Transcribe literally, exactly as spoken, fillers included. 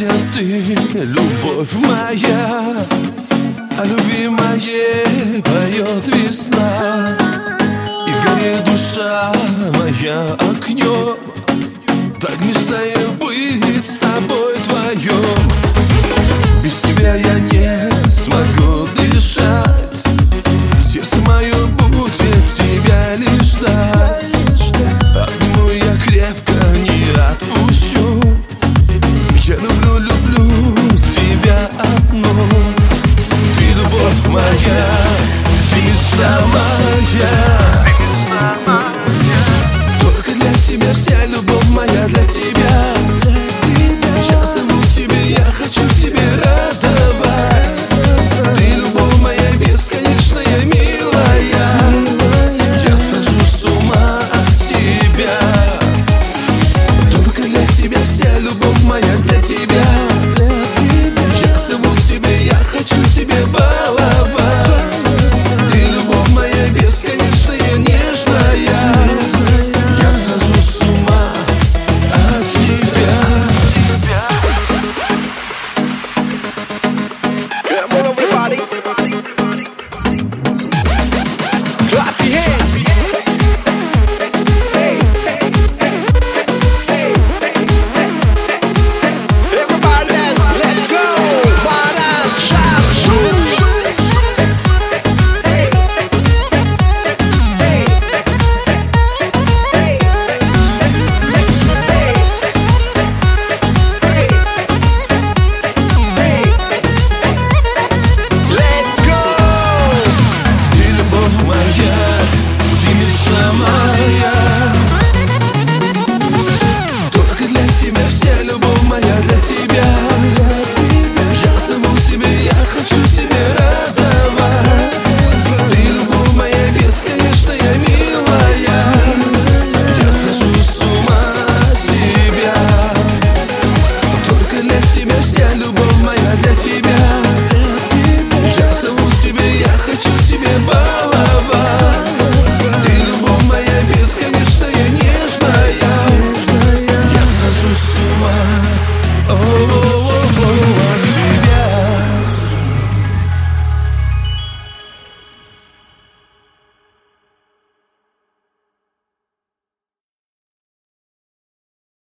где ты, любовь моя? О любви моей поет весна, и горит душа моя огнем. Так мечтаю быть с тобой вдвоем. Без тебя я не смогу дышать. Сердце мое будет тебя лишь ждать. Обниму я крепко, не отпущу. Я люблю, люблю тебя одну. Ты любовь моя, ты мечта моя. Только для тебя вся любовь моя, для тебя.